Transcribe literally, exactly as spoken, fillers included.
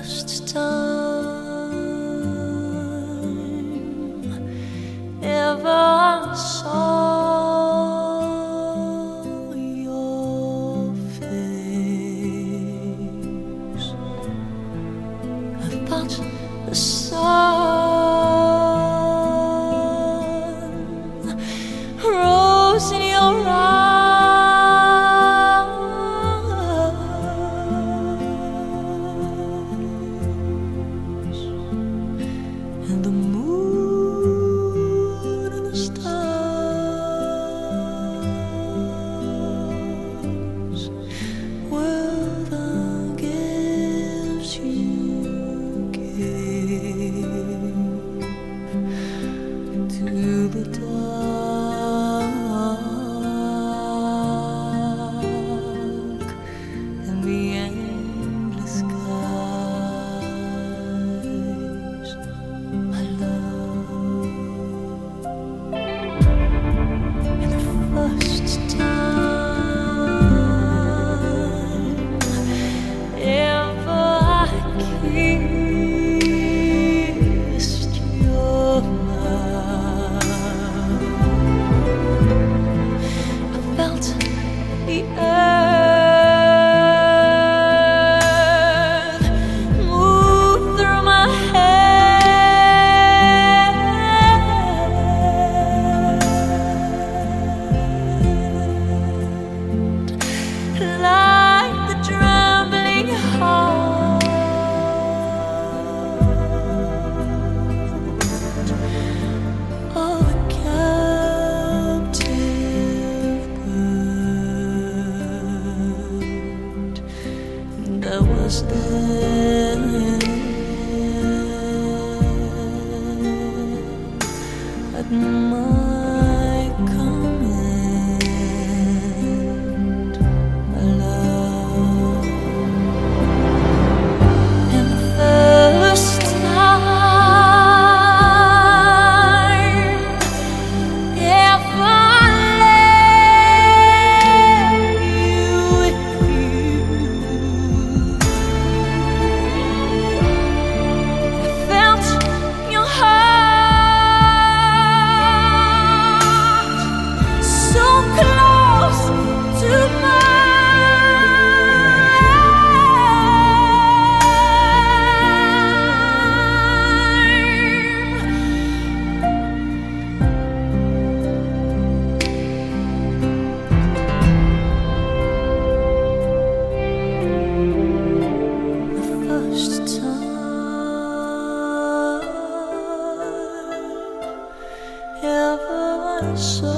first time ever I saw your face, I thought the sun rose in your eyes. And the moon and the stars were the gifts you gave to the dark and the endless skies. My love, and the first time ever I kissed your mouth, I felt the earth move through my head, like the trembling heart of a captive bird that was there at my command. My love, and the first time ever I lay with you, I felt your heart so close to mine. The first time ever I saw